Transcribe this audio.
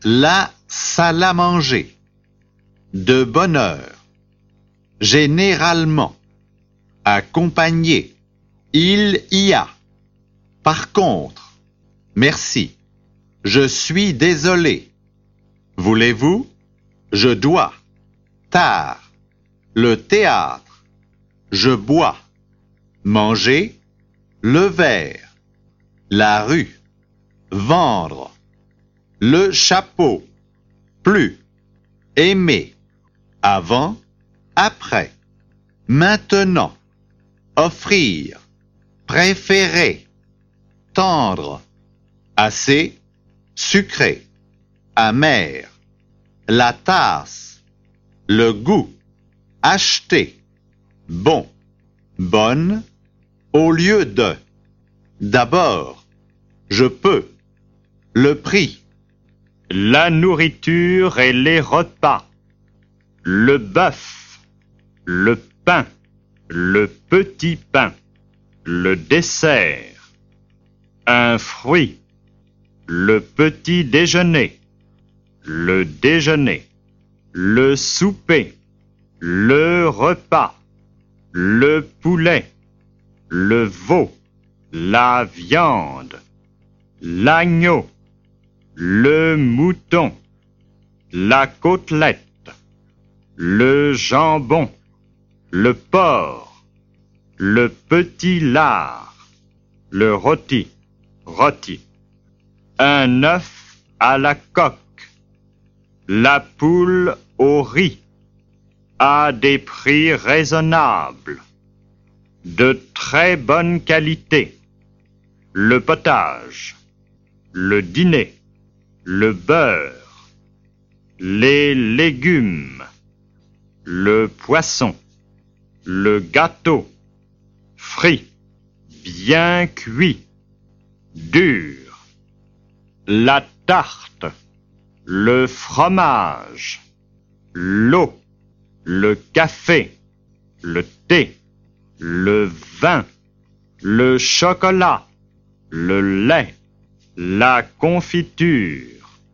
La salle à manger. De bonne heure. Généralement. Accompagné. Il y a. Par contre. Merci. Je suis désolé. Voulez-vous? Je dois. Tard. Le théâtre. Je bois. Manger. Le verre. La rue. Vendre. Le chapeau. Plus. Aimer. Avant. Après. Maintenant. Offrir. Préférer. Tendre. Assez. Sucré. Amer. La tasse. Le goût. Acheter. Bon. Bonne. Au lieu de. D'abord. Je peux. Le prix. La nourriture et les repas. Le bœuf. Le pain. Le petit pain. Le dessert. Un fruit. Le petit déjeuner. Le déjeuner. Le souper. Le repas. Le poulet. Le veau. La viande. L'agneau. Le mouton. La côtelette. Le jambon. Le porc. Le petit lard. Le rôti. Rôti. Un œuf à la coque. La poule au riz. À des prix raisonnables. De très bonne qualité. Le potage. Le dîner. Le beurre. Les légumes. Le poisson. Le gâteau. Frit. Bien cuit. Dur. La tarte. Le fromage. L'eau. Le café. Le thé. Le vin. Le chocolat. Le lait. La confiture.